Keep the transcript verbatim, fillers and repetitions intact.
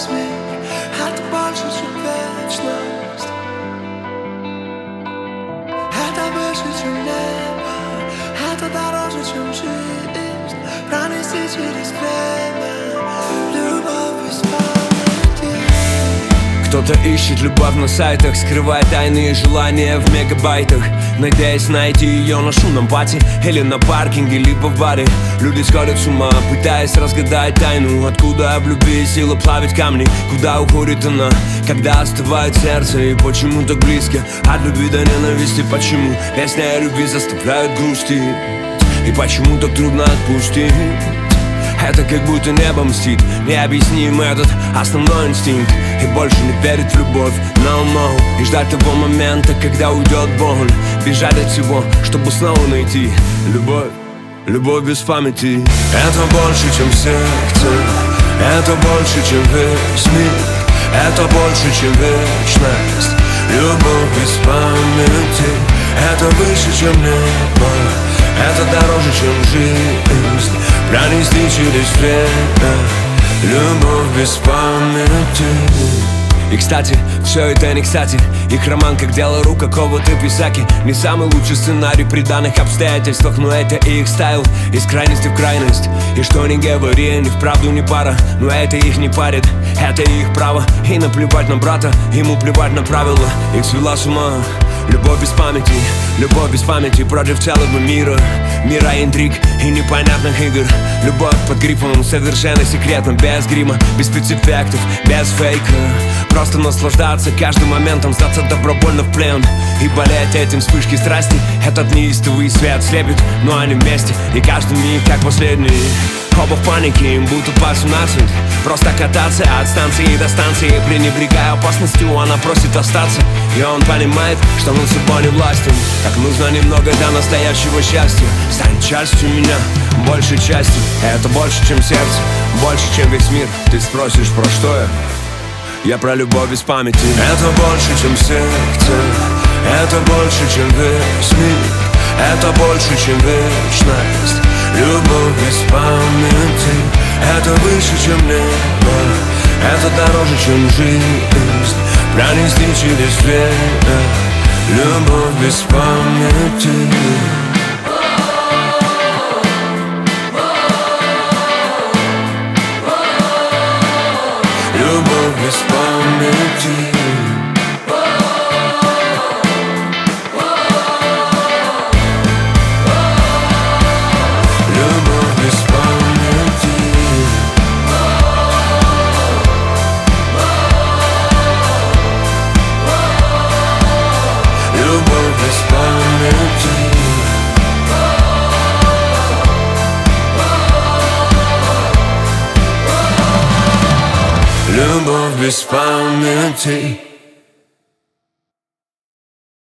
весь мир. Это больше, чем вечность. Это выше, чем небо. Это дороже, чем жизнь. Пронести через время. Любовь без памяти. Кто-то ищет любовь на сайтах, скрывая тайные желания в мегабайтах, надеясь найти ее на шумном пати или на паркинге, либо в баре. Люди сходят с ума, пытаясь разгадать тайну. Откуда в любви сила плавить камни? Куда уходит она, когда остывает сердце? И почему так близко от любви до ненависти? Почему песня о любви заставляет грустить? И почему так трудно отпустить? Это как будто небо мстит, необъясним этот основной инстинкт. И больше не верит в любовь, no, no. И ждать того момента, когда уйдет боль. Бежать от всего, чтобы снова найти любовь, любовь без памяти. Это больше, чем сердце, это больше, чем весь мир. Это больше, чем вечность, любовь без памяти. Это выше, чем небо, это дороже, чем жизнь. Пронести через время, любовь без памяти. И кстати, все это не кстати. Их роман как дело рук какого-то писаки. Не самый лучший сценарий при данных обстоятельствах, но это их стайл, из крайности в крайность. И что ни говори, они вправду не пара, но это их не парит, это их право. И наплевать на брата, ему плевать на правила. Их свела с ума любовь без памяти, любовь без памяти против целого мира. Мира интриг и непонятных игр. Любовь под грифом совершенно секретно, без грима, без спецэффектов, без фейка. Просто наслаждаться каждым моментом, сдаться добровольно в плен и болеть этим вспышки страсти. Этот неистовый свет слепит, но они вместе, и каждый миг как последний. Оба в панике, им будто по семнадцать. Просто кататься от станции до станции, пренебрегая опасностью, она просит остаться. И он понимает, что он собой не властен. Как нужно немного до настоящего счастья. Стань частью меня, большей частью. Это больше, чем сердце, больше, чем весь мир. Ты спросишь, про что я? Я про любовь без памяти. Это больше, чем сердце, это больше, чем весь мир. Это больше, чем вечность, любовь без памяти. Это выше, чем небо, это дороже, чем жизнь. Пронести через время, любовь без памяти. Любовь без памяти. Любовь без памяти. Любовь без памяти. Любовь без памяти.